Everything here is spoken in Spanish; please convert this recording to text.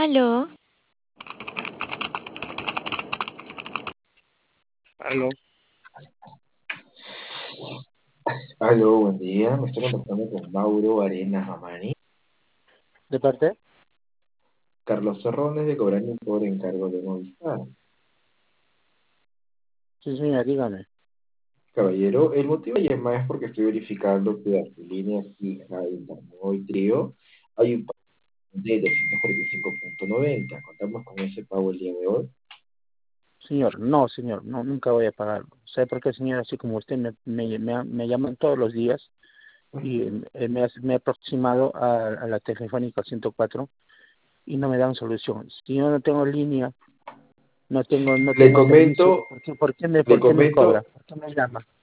Aló, Aló, Aló, buen día. Me estoy contactando con Mauro Arenas Mamani. ¿de parte? Carlos Terrones de Cobrani por encargo de Movistar. Sí, señora, dígame. Caballero, el motivo de llamada es porque estoy verificando que a tu línea fija, internet y trío hay un pago de 245,90. Contamos con ese pago el día de hoy. Señor, no, nunca voy a pagarlo. ¿Sabe por qué, señor? Así como usted me llaman todos los días y me he aproximado a la telefónica 104 y no me dan solución. Si yo no tengo línea, no Le tengo servicio, comento, ¿por qué le me comento, cobra? ¿Por qué me llama?